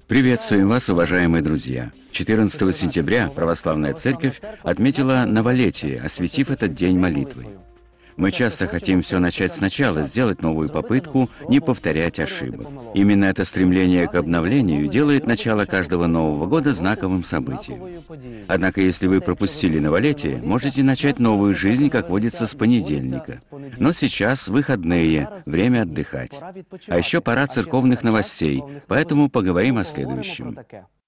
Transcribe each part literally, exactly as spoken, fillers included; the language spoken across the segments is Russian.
Приветствуем вас, уважаемые друзья! четырнадцатого сентября Православная Церковь отметила новолетие, осветив этот день молитвой. Мы часто хотим все начать сначала, сделать новую попытку, не повторять ошибок. Именно это стремление к обновлению делает начало каждого Нового года знаковым событием. Однако, если вы пропустили новолетие, можете начать новую жизнь, как водится, с понедельника. Но сейчас выходные, время отдыхать. А еще пора церковных новостей, поэтому поговорим о следующем.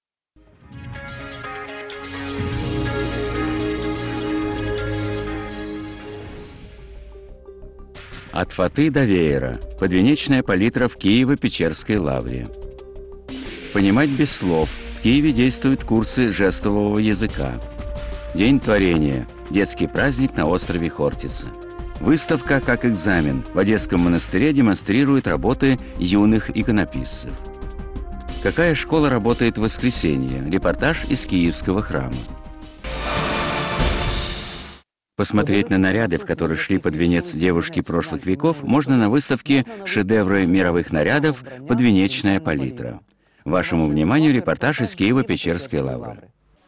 От фаты до веера. Подвенечная палитра в Киево-Печерской лавре. Понимать без слов. В Киеве действуют курсы жестового языка. День творения. Детский праздник на острове Хортица. Выставка как экзамен. В Одесском монастыре демонстрирует работы юных иконописцев. Какая школа работает в воскресенье? Репортаж из Киевского храма. Посмотреть на наряды, в которые шли под венец девушки прошлых веков, можно на выставке «Шедевры мировых нарядов. Подвенечная палитра». Вашему вниманию репортаж из Киево-Печерской лавры.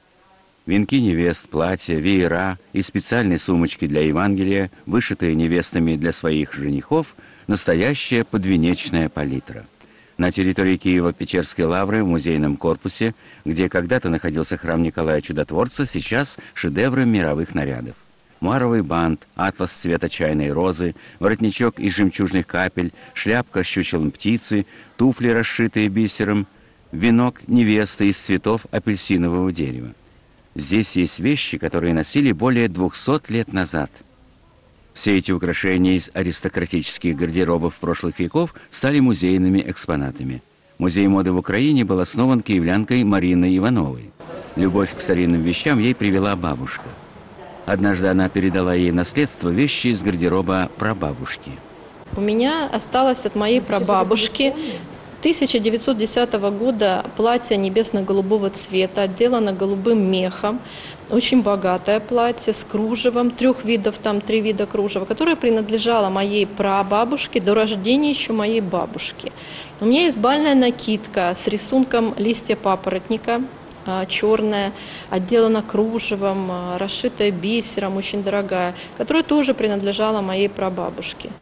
Венки невест, платья, веера и специальные сумочки для Евангелия, вышитые невестами для своих женихов, настоящая подвенечная палитра. На территории Киево-Печерской лавры в музейном корпусе, где когда-то находился храм Николая Чудотворца, сейчас шедевры мировых нарядов. Муаровый бант, атлас цвета чайной розы, воротничок из жемчужных капель, шляпка с чучелом птицы, туфли, расшитые бисером, венок невесты из цветов апельсинового дерева. Здесь есть вещи, которые носили более двухсот лет назад. Все эти украшения из аристократических гардеробов прошлых веков стали музейными экспонатами. Музей моды в Украине был основан киевлянкой Мариной Ивановой. Любовь к старинным вещам ей привела бабушка. Однажды она передала ей наследство вещи из гардероба прабабушки. У меня осталось от моей прабабушки тысяча девятьсот десятого года платье небесно-голубого цвета, отделано голубым мехом. Очень богатое платье с кружевом, трех видов, там три вида кружева, которое принадлежало моей прабабушке до рождения еще моей бабушки. У меня есть бальная накидка с рисунком листья папоротника, черная, отделана кружевом, расшитая бисером, очень дорогая, которая тоже принадлежала моей прабабушке.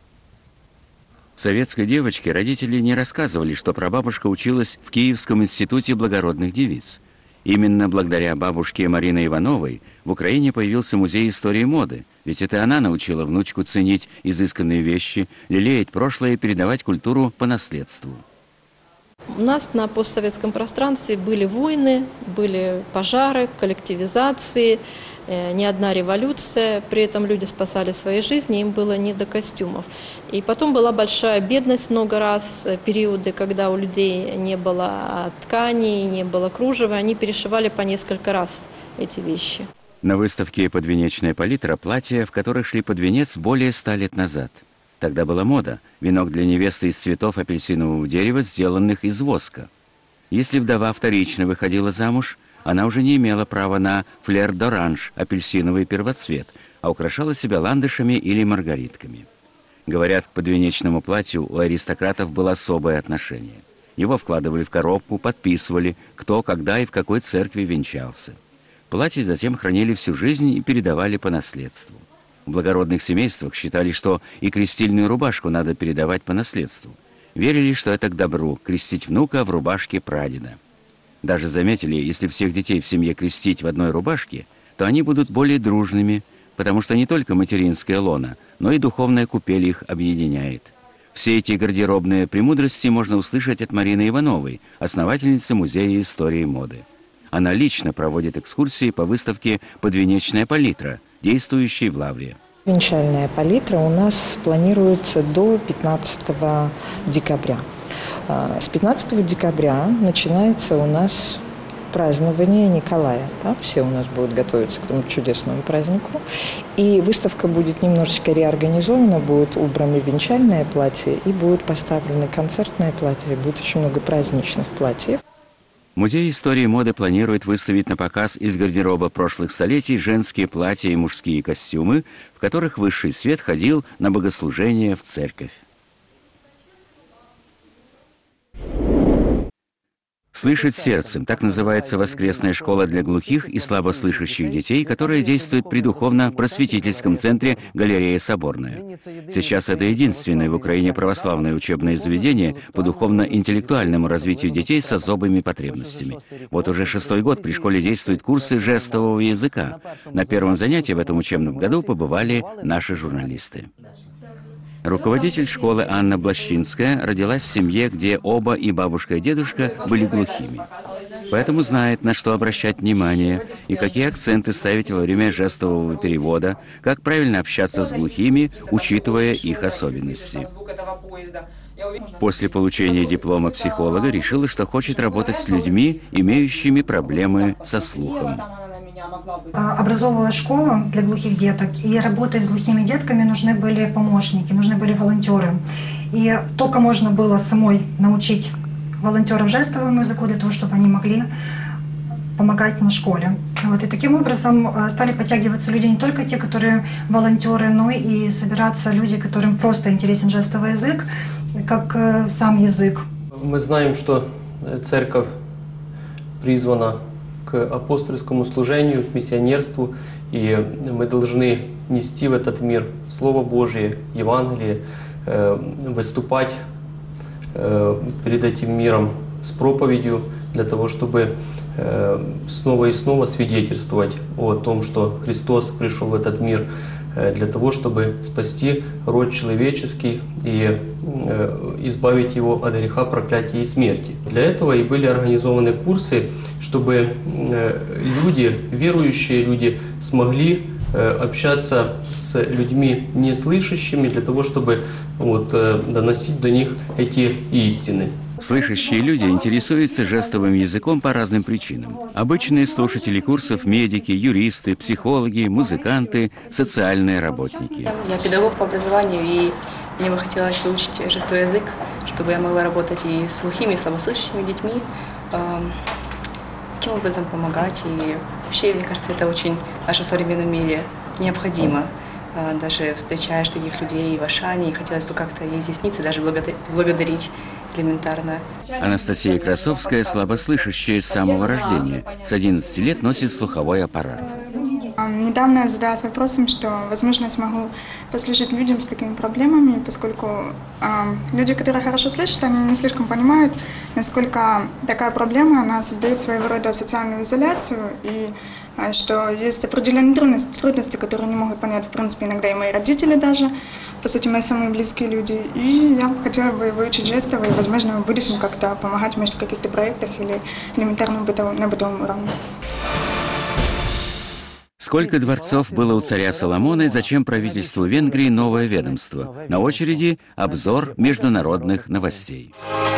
Советской девочке родители не рассказывали, что прабабушка училась в Киевском институте благородных девиц. Именно благодаря бабушке Марины Ивановой в Украине появился музей истории моды, ведь это она научила внучку ценить изысканные вещи, лелеять прошлое и передавать культуру по наследству. У нас на постсоветском пространстве были войны, были пожары, коллективизации, не одна революция, при этом люди спасали свои жизни, им было не до костюмов. И потом была большая бедность много раз, периоды, когда у людей не было тканей, не было кружева, они перешивали по несколько раз эти вещи. На выставке «Подвенечная палитра» платья, в которых шли под венец более ста лет назад. Тогда была мода – венок для невесты из цветов апельсинового дерева, сделанных из воска. Если вдова вторично выходила замуж, она уже не имела права на флер-д'оранж, апельсиновый первоцвет, а украшала себя ландышами или маргаритками. Говорят, к подвенечному платью у аристократов было особое отношение. Его вкладывали в коробку, подписывали, кто, когда и в какой церкви венчался. Платье затем хранили всю жизнь и передавали по наследству. В благородных семействах считали, что и крестильную рубашку надо передавать по наследству. Верили, что это к добру – крестить внука в рубашке прадеда. Даже заметили, если всех детей в семье крестить в одной рубашке, то они будут более дружными, потому что не только материнская лона, но и духовная купель их объединяет. Все эти гардеробные премудрости можно услышать от Марины Ивановой, основательницы Музея истории моды. Она лично проводит экскурсии по выставке «Подвенечная палитра», действующей в лавре. Венчальная палитра у нас планируется до пятнадцатого декабря. С пятнадцатого декабря начинается у нас празднование Николая. Да? Все у нас будут готовиться к этому чудесному празднику. И выставка будет немножечко реорганизована, будет убрано венчальное платье и будет поставлено концертное платье, будет очень много праздничных платьев. Музей истории моды планирует выставить на показ из гардероба прошлых столетий женские платья и мужские костюмы, в которых высший свет ходил на богослужение в церковь. «Слышать сердцем» — так называется воскресная школа для глухих и слабослышащих детей, которая действует при духовно-просветительском центре «Галерея Соборная». Сейчас это единственное в Украине православное учебное заведение по духовно-интеллектуальному развитию детей с особыми потребностями. Вот уже шестой год при школе действуют курсы жестового языка. На первом занятии в этом учебном году побывали наши журналисты. Руководитель школы Анна Блащинская родилась в семье, где оба, и бабушка, и дедушка, были глухими. Поэтому знает, на что обращать внимание и какие акценты ставить во время жестового перевода, как правильно общаться с глухими, учитывая их особенности. После получения диплома психолога решила, что хочет работать с людьми, имеющими проблемы со слухом. Образовывала школу для глухих деток, и работать с глухими детками нужны были помощники, нужны были волонтеры. И только можно было самой научить волонтеров жестовому языку для того, чтобы они могли помогать на школе. Вот, и таким образом стали подтягиваться люди, не только те, которые волонтеры, но и собираться люди, которым просто интересен жестовый язык, как сам язык. Мы знаем, что церковь призвана к апостольскому служению, к миссионерству, и мы должны нести в этот мир Слово Божие, Евангелие, выступать перед этим миром с проповедью для того, чтобы снова и снова свидетельствовать о том, что Христос пришел в этот мир для того, чтобы спасти род человеческий и избавить его от греха, проклятия и смерти. Для этого и были организованы курсы, чтобы люди, верующие люди, смогли общаться с людьми неслышащими, для того, чтобы вот, доносить до них эти истины. Слышащие люди интересуются жестовым языком по разным причинам. Обычные слушатели курсов – медики, юристы, психологи, музыканты, социальные работники. Я педагог по образованию, и мне бы хотелось выучить жестовый язык, чтобы я могла работать и с глухими, и слабослышащими детьми, таким образом помогать. И вообще, мне кажется, это очень в нашем современном мире необходимо. Даже встречаешь таких людей в Ашане, и хотелось бы как-то изъясниться, даже благодарить элементарно. Анастасия Красовская слабослышащая с самого рождения. С одиннадцати лет носит слуховой аппарат. Недавно я задалась вопросом, что, возможно, я смогу послужить людям с такими проблемами, поскольку э, люди, которые хорошо слышат, они не слишком понимают, насколько такая проблема, она создает своего рода социальную изоляцию, и э, что есть определенные трудности, трудности, которые не могут понять, в принципе, иногда и мои родители даже, по сути, мои самые близкие люди. И я хотела бы выучить жестовый, и, возможно, в будущем как-то помогать, может, в каких-то проектах или элементарно на бытовом уровне. Сколько дворцов было у царя Соломона и зачем правительству Венгрии новое ведомство? На очереди обзор международных новостей.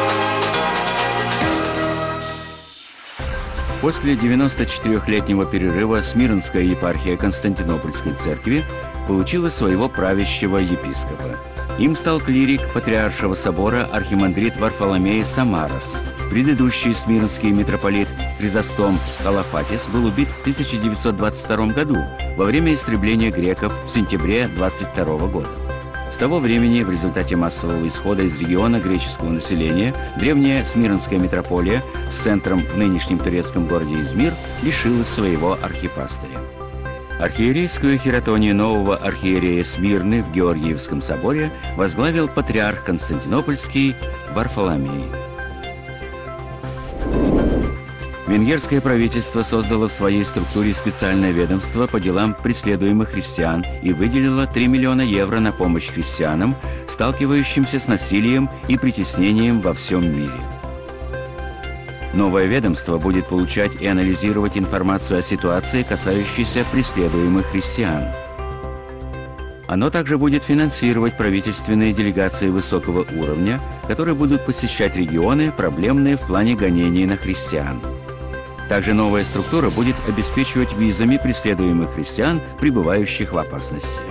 После девяносточетырёхлетнего перерыва Смирнская епархия Константинопольской церкви получила своего правящего епископа. Им стал клирик Патриаршего собора архимандрит Варфоломей Самарас. Предыдущий смирнский митрополит Хризостом Калафатис был убит в тысяча девятьсот двадцать втором году во время истребления греков в сентябре двадцать второго года. С того времени в результате массового исхода из региона греческого населения древняя Смирнская митрополия с центром в нынешнем турецком городе Измир лишилась своего архипастыря. Архиерейскую хиратонию нового архиерея Смирны в Георгиевском соборе возглавил патриарх Константинопольский Варфоломей. Венгерское правительство создало в своей структуре специальное ведомство по делам преследуемых христиан и выделило три миллиона евро на помощь христианам, сталкивающимся с насилием и притеснением во всем мире. Новое ведомство будет получать и анализировать информацию о ситуации, касающейся преследуемых христиан. Оно также будет финансировать правительственные делегации высокого уровня, которые будут посещать регионы, проблемные в плане гонений на христиан. Также новая структура будет обеспечивать визами преследуемых христиан, пребывающих в опасности.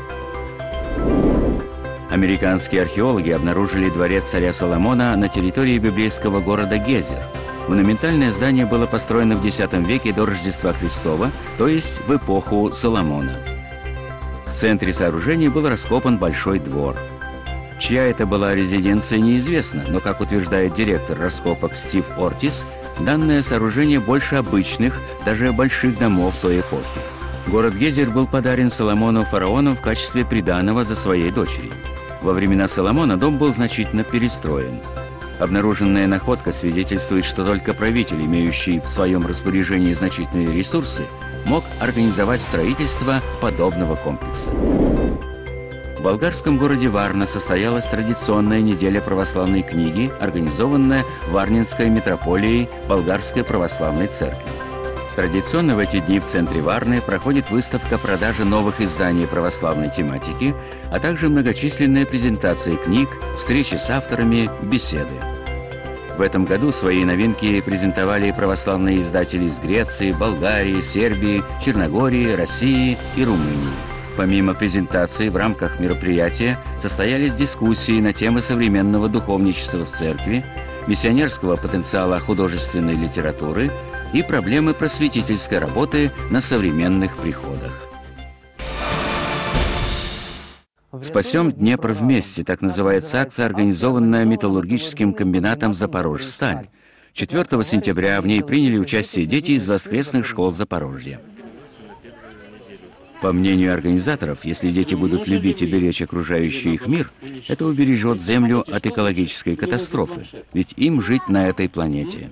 Американские археологи обнаружили дворец царя Соломона на территории библейского города Гезер. Монументальное здание было построено в десятом веке до Рождества Христова, то есть в эпоху Соломона. В центре сооружения был раскопан большой двор. Чья это была резиденция, неизвестно, но, как утверждает директор раскопок Стив Ортис, данное сооружение больше обычных, даже больших домов той эпохи. Город Гезер был подарен Соломону фараоном в качестве приданого за своей дочерью. Во времена Соломона дом был значительно перестроен. Обнаруженная находка свидетельствует, что только правитель, имеющий в своем распоряжении значительные ресурсы, мог организовать строительство подобного комплекса. В болгарском городе Варна состоялась традиционная неделя православной книги, организованная Варнинской митрополией Болгарской православной церкви. Традиционно в эти дни в центре Варны проходит выставка продажи новых изданий православной тематики, а также многочисленные презентации книг, встречи с авторами, беседы. В этом году свои новинки презентовали православные издатели из Греции, Болгарии, Сербии, Черногории, России и Румынии. Помимо презентаций, в рамках мероприятия состоялись дискуссии на темы современного духовничества в церкви, миссионерского потенциала художественной литературы и проблемы просветительской работы на современных приходах. «Спасем Днепр вместе» – так называется акция, организованная металлургическим комбинатом «Запорожсталь». четвёртого сентября в ней приняли участие дети из воскресных школ Запорожья. По мнению организаторов, если дети будут любить и беречь окружающий их мир, это убережет Землю от экологической катастрофы, ведь им жить на этой планете.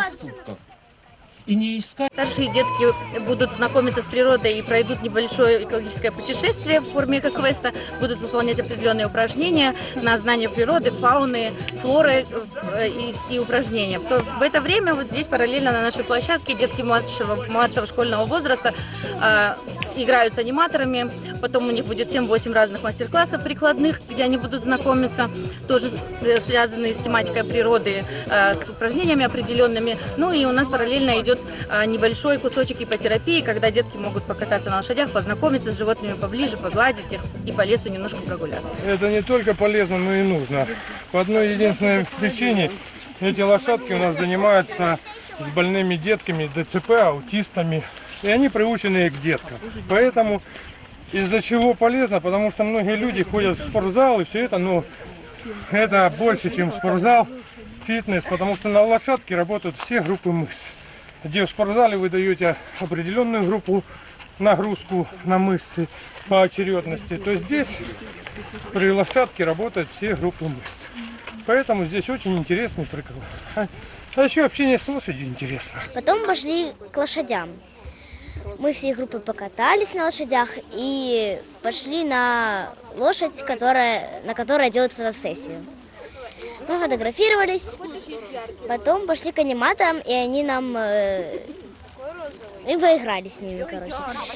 И не искать. Старшие детки будут знакомиться с природой и пройдут небольшое экологическое путешествие в форме эко-квеста, будут выполнять определенные упражнения на знание природы, фауны, флоры и, и упражнения. В, то, в это время вот здесь параллельно на нашей площадке детки младшего, младшего школьного возраста э, играют с аниматорами, потом у них будет семь-восемь разных мастер-классов прикладных, где они будут знакомиться, тоже связанные с тематикой природы, э, с упражнениями определенными. Ну и у нас параллельно идет небольшой кусочек ипотерапии, когда детки могут покататься на лошадях, познакомиться с животными поближе, погладить их и по лесу немножко прогуляться. Это не только полезно, но и нужно. По одной единственной причине эти лошадки у нас занимаются с больными детками, ДЦП, аутистами, и они приучены к деткам. Поэтому из-за чего полезно? Потому что многие люди ходят в спортзал и все это, но это больше, чем спортзал, фитнес, потому что на лошадке работают все группы мышц. Где в спортзале вы даете определенную группу нагрузку на мышцы по очередности, то здесь при лошадке работают все группы мышц. Поэтому здесь очень интересный прикол. А, а еще общение с лошадью интересно. Потом пошли к лошадям. Мы всей группой покатались на лошадях и пошли на лошадь, которая, на которой делают фотосессию. Мы фотографировались, потом пошли к аниматорам, и они нам э, и поиграли с ними, короче.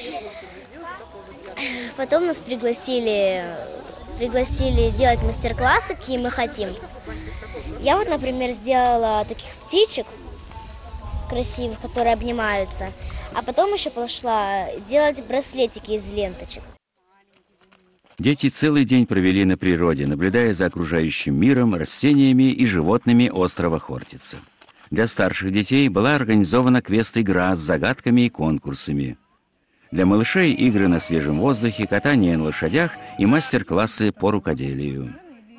Потом нас пригласили, пригласили делать мастер-классы, какие мы хотим. Я вот, например, сделала таких птичек красивых, которые обнимаются, а потом еще пошла делать браслетики из ленточек. Дети целый день провели на природе, наблюдая за окружающим миром, растениями и животными острова Хортица. Для старших детей была организована квест-игра с загадками и конкурсами. Для малышей игры на свежем воздухе, катание на лошадях и мастер-классы по рукоделию.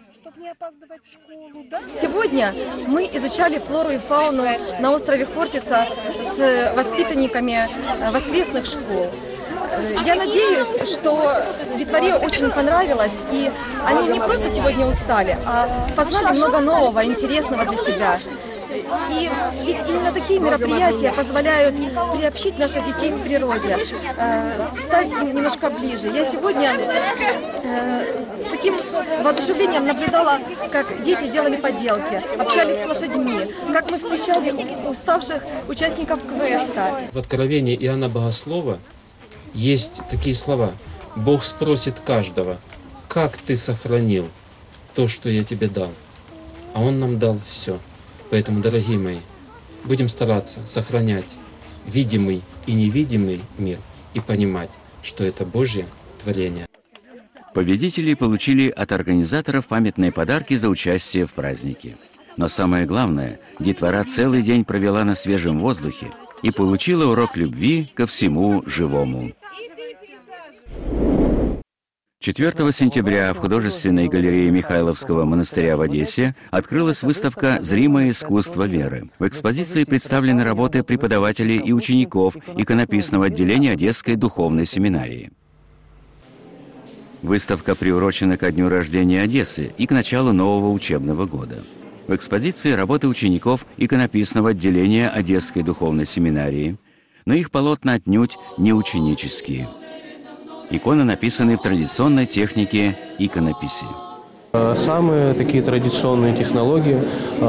Сегодня мы изучали флору и фауну на острове Хортица с воспитанниками воскресных школ. Я надеюсь, что детворе очень понравилось, и они не просто сегодня устали, а познали много нового, интересного для себя. И ведь именно такие мероприятия позволяют приобщить наших детей к природе, стать им немножко ближе. Я сегодня с таким воодушевлением наблюдала, как дети делали поделки, общались с лошадьми, как мы встречали уставших участников квеста. В Откровении Иоанна Богослова есть такие слова: «Бог спросит каждого, как ты сохранил то, что я тебе дал?» А Он нам дал все. Поэтому, дорогие мои, будем стараться сохранять видимый и невидимый мир и понимать, что это Божье творение. Победители получили от организаторов памятные подарки за участие в празднике. Но самое главное, детвора целый день провела на свежем воздухе и получила урок любви ко всему живому. четвёртого сентября в художественной галерее Михайловского монастыря в Одессе открылась выставка «Зримое искусство веры». В экспозиции представлены работы преподавателей и учеников иконописного отделения Одесской духовной семинарии. Выставка приурочена ко дню рождения Одессы и к началу нового учебного года. В экспозиции работы учеников иконописного отделения Одесской духовной семинарии, но их полотна отнюдь не ученические. Иконы написаны в традиционной технике иконописи. Самые такие традиционные технологии.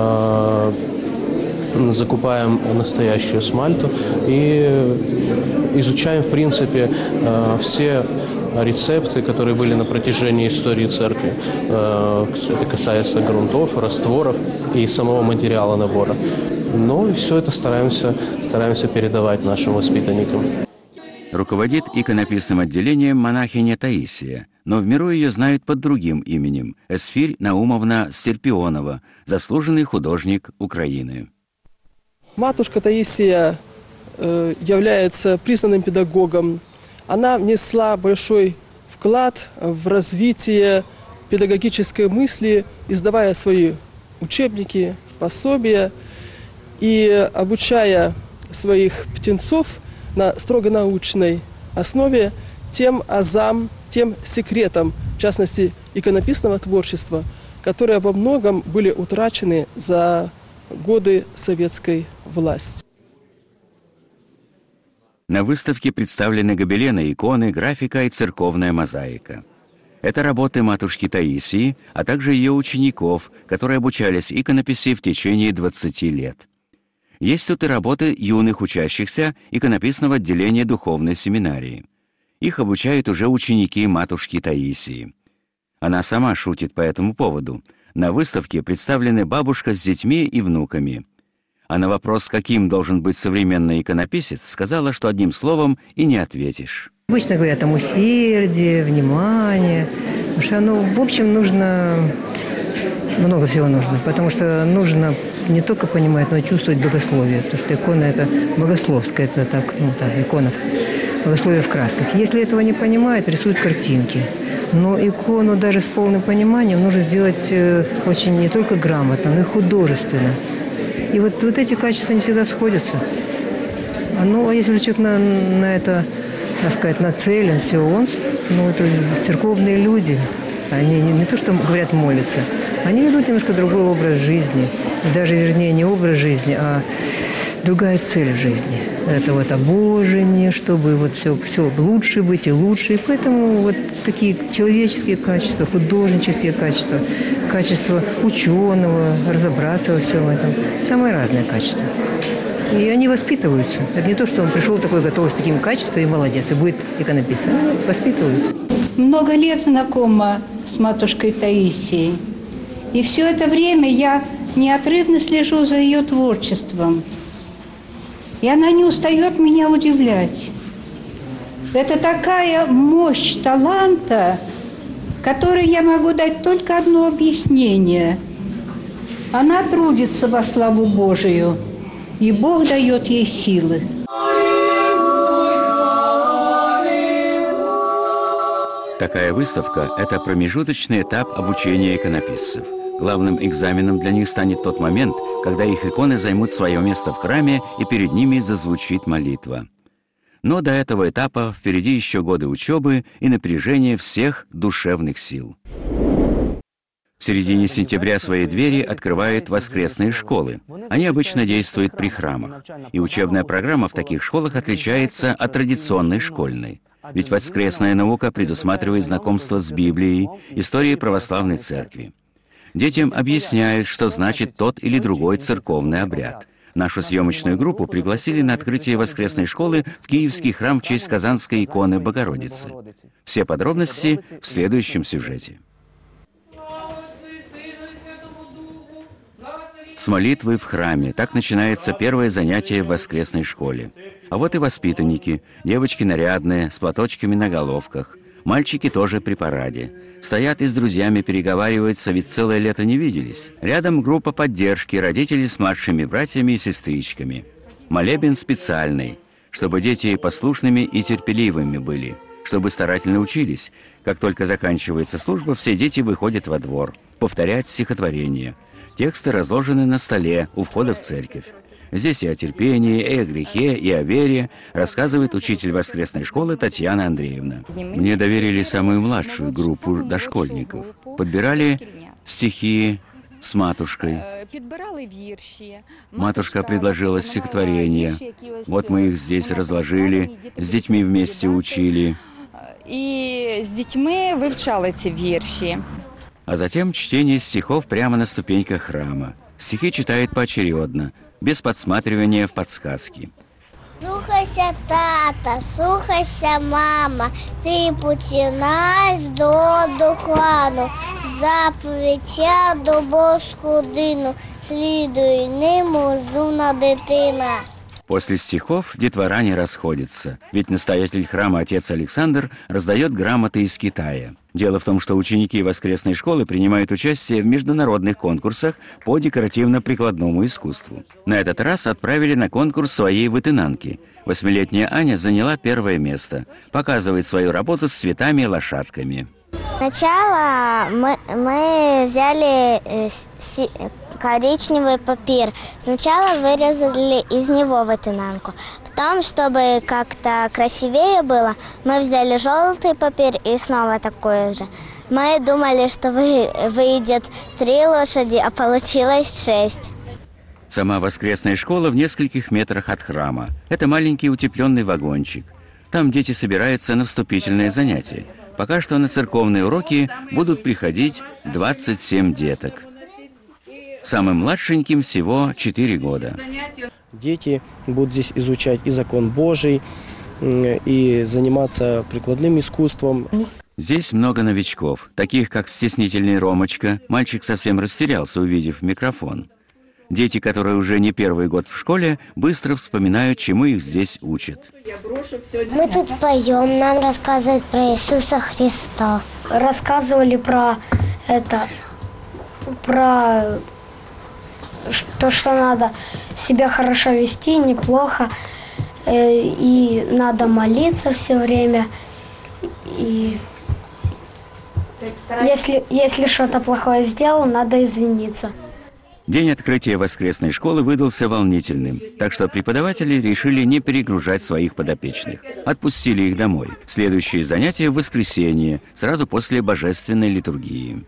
Закупаем настоящую смальту и изучаем, в принципе, все рецепты, которые были на протяжении истории церкви. Это касается грунтов, растворов и самого материала набора. Но все это стараемся, стараемся передавать нашим воспитанникам. Руководит иконописным отделением монахиня Таисия, но в миру ее знают под другим именем – Эсфирь Наумовна Серпионова, заслуженный художник Украины. Матушка Таисия э, является признанным педагогом. Она внесла большой вклад в развитие педагогической мысли, издавая свои учебники, пособия и обучая своих птенцов на строго научной основе тем азам, тем секретам, в частности, иконописного творчества, которые во многом были утрачены за годы советской власти. На выставке представлены гобелены, иконы, графика и церковная мозаика. Это работы матушки Таисии, а также ее учеников, которые обучались иконописи в течение двадцати лет. Есть тут и работы юных учащихся иконописного отделения духовной семинарии. Их обучают уже ученики матушки Таисии. Она сама шутит по этому поводу. На выставке представлены бабушка с детьми и внуками. А на вопрос, каким должен быть современный иконописец, сказала, что одним словом и не ответишь. Обычно говорят там усердие, внимание. Потому что, ну, в общем, нужно... Много всего нужно, потому что нужно не только понимать, но и чувствовать богословие. Потому что икона – это богословская, это так, ну так, икона, богословие в красках. Если этого не понимают, рисуют картинки. Но икону даже с полным пониманием нужно сделать очень не только грамотно, но и художественно. И вот, вот эти качества не всегда сходятся. Ну, а если уже человек на, на это, так сказать, нацелен, все, он, ну, это церковные люди. Они не, не то, что говорят, молятся, они ведут немножко другой образ жизни. И даже, вернее, не образ жизни, а другая цель в жизни. Это вот обожение, чтобы вот все, все лучше быть и лучше. И поэтому вот такие человеческие качества, художнические качества, качество ученого, разобраться во всем этом. Самые разные качества. И они воспитываются. Это не то, что он пришел такой готовый с таким качеством и молодец, и будет иконописец. Они воспитываются. Много лет знакома с матушкой Таисией. И все это время я неотрывно слежу за ее творчеством. И она не устает меня удивлять. Это такая мощь таланта, которой я могу дать только одно объяснение. Она трудится во славу Божию, и Бог дает ей силы. Такая выставка – это промежуточный этап обучения иконописцев. Главным экзаменом для них станет тот момент, когда их иконы займут свое место в храме и перед ними зазвучит молитва. Но до этого этапа впереди еще годы учебы и напряжения всех душевных сил. В середине сентября свои двери открывают воскресные школы. Они обычно действуют при храмах. И учебная программа в таких школах отличается от традиционной школьной. Ведь воскресная наука предусматривает знакомство с Библией, историей православной церкви. Детям объясняют, что значит тот или другой церковный обряд. Нашу съемочную группу пригласили на открытие воскресной школы в Киевский храм в честь Казанской иконы Богородицы. Все подробности в следующем сюжете. С молитвы в храме. Так начинается первое занятие в воскресной школе. А вот и воспитанники. Девочки нарядные, с платочками на головках. Мальчики тоже при параде. Стоят и с друзьями переговариваются, ведь целое лето не виделись. Рядом группа поддержки, родители с младшими братьями и сестричками. Молебен специальный, чтобы дети послушными и терпеливыми были, чтобы старательно учились. Как только заканчивается служба, все дети выходят во двор, повторять стихотворения. Тексты разложены на столе у входа в церковь. Здесь и о терпении, и о грехе, и о вере рассказывает учитель воскресной школы Татьяна Андреевна. Мне доверили самую младшую группу дошкольников. Подбирали стихи с матушкой. Матушка предложила стихотворения. Вот мы их здесь разложили, с детьми вместе учили. И с детьми вивчали ці вірші. А затем чтение стихов прямо на ступеньках храма. Стихи читают поочередно, без подсматривания в подсказки. Слухайся, тата, слухайся, мама, ти починаєш до духану, заповідь я до Господину, слідуй ним, розумна дитина. После стихов детвора не расходится, ведь настоятель храма отец Александр раздает грамоты из Китая. Дело в том, что ученики воскресной школы принимают участие в международных конкурсах по декоративно-прикладному искусству. На этот раз отправили на конкурс своей вытынанки. Восьмилетняя Аня заняла первое место, показывает свою работу с цветами и лошадками. Сначала мы, мы взяли э, си, коричневый папир. Сначала вырезали из него вытынанку. Потом, чтобы как-то красивее было, мы взяли желтый папир и снова такой же. Мы думали, что вы, выйдет три лошади, а получилось шесть. Сама воскресная школа в нескольких метрах от храма. Это маленький утепленный вагончик. Там дети собираются на вступительные занятия. Пока что на церковные уроки будут приходить двадцать семь деток. Самым младшеньким всего четыре года. Дети будут здесь изучать и закон Божий, и заниматься прикладным искусством. Здесь много новичков, таких как стеснительный Ромочка. Мальчик совсем растерялся, увидев микрофон. Дети, которые уже не первый год в школе, быстро вспоминают, чему их здесь учат. Мы тут поем, нам рассказывают про Иисуса Христа. Рассказывали про это, про то, что надо себя хорошо вести, неплохо, и надо молиться все время. И если, если что-то плохое сделал, надо извиниться. День открытия воскресной школы выдался волнительным, так что преподаватели решили не перегружать своих подопечных. Отпустили их домой. Следующие занятия в воскресенье, сразу после божественной литургии.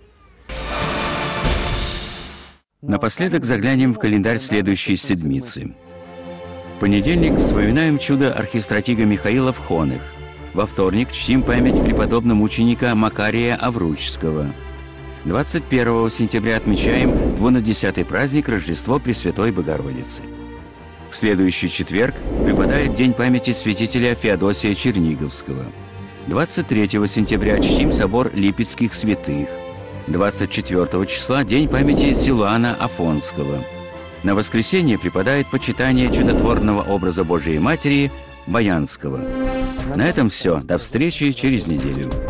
Напоследок заглянем в календарь следующей седмицы. В понедельник вспоминаем чудо архистратига Михаила в Хоных. Во вторник чтим память преподобного мученика Макария Авручского. двадцать первого сентября отмечаем двунадесятый праздник Рождество Пресвятой Богородицы. В следующий четверг припадает День памяти святителя Феодосия Черниговского. двадцать третьего сентября чтим собор Липецких святых. двадцать четвёртого числа День памяти Силуана Афонского. На воскресенье припадает почитание чудотворного образа Божией Матери Баянского. На этом все. До встречи через неделю.